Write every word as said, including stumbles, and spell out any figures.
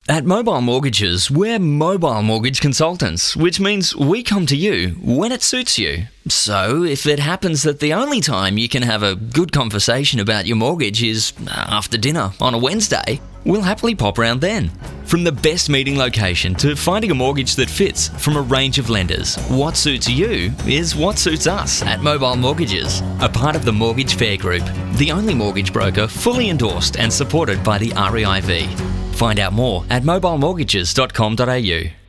At Mobile Mortgages, we're mobile mortgage consultants, which means we come to you when it suits you. So, if it happens that the only time you can have a good conversation about your mortgage is after dinner on a Wednesday, we'll happily pop around then. From the best meeting location to finding a mortgage that fits from a range of lenders, what suits you is what suits us at Mobile Mortgages, a part of the Mortgage Fair Group, the only mortgage broker fully endorsed and supported by the R E I V. Find out more at mobile mortgages dot com dot a u.